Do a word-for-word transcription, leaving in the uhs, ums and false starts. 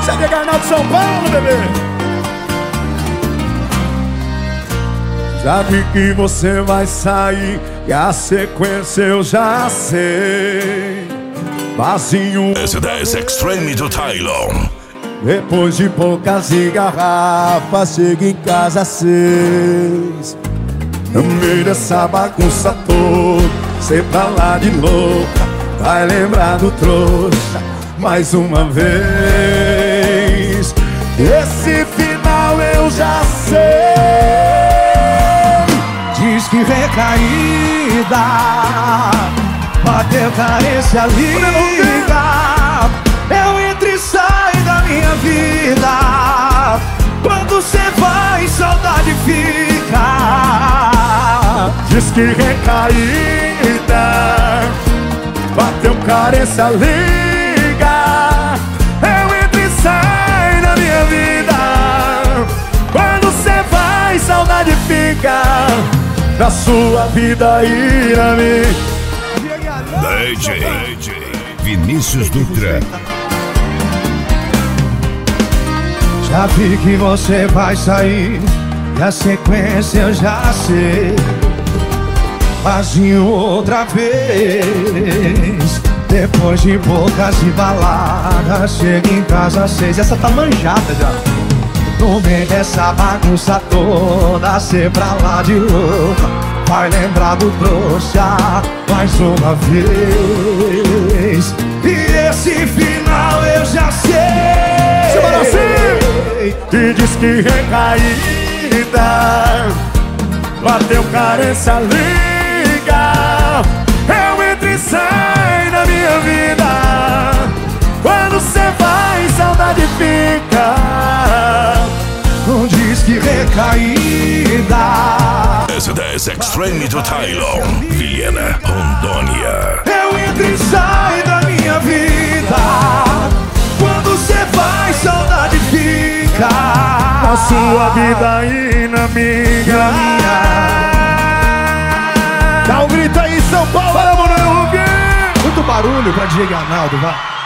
Esse é de Arnaldo São Paulo, bebê. Já vi que você vai sair e a sequência eu já sei. Vazio S dez Extreme do Tylon. Depois de poucas garrafas, chega em casa às seis. No meio dessa bagunça toda, cê pra lá de louca, vai lembrar do trouxa mais uma vez. Esse final eu já sei. Diz que recaída, bateu carência, liga. Eu entro e saio da minha vida. Quando cê vai, saudade fica. Diz que recaída, bateu carência, liga. Eu entro e saio da minha vida. Quando cê vai, saudade fica. Da sua vida e na minha. D J Vinícius Dutra. Já vi que você vai sair e a sequência eu já sei. Vazio outra vez. Depois de bocas e baladas, chega em casa às seis. Essa tá manjada já. No meio dessa bagunça toda, cê pra lá de louca, vai lembrar do trouxa mais uma vez. E esse final eu já sei. Semana assim. E diz que recaída, bateu carência, liga. Eu entro e saio da minha vida. Quando cê vai, saudade fica. Não diz que recaída. S dez Extreme do Tylon, Vilhena, Rondônia. Eu entro e saio da minha vida. Quando cê vai, saudade fica. Na sua vida e na minha. Dá um grito aí, São Paulo, Muito barulho pra D J Arnaldo, vai.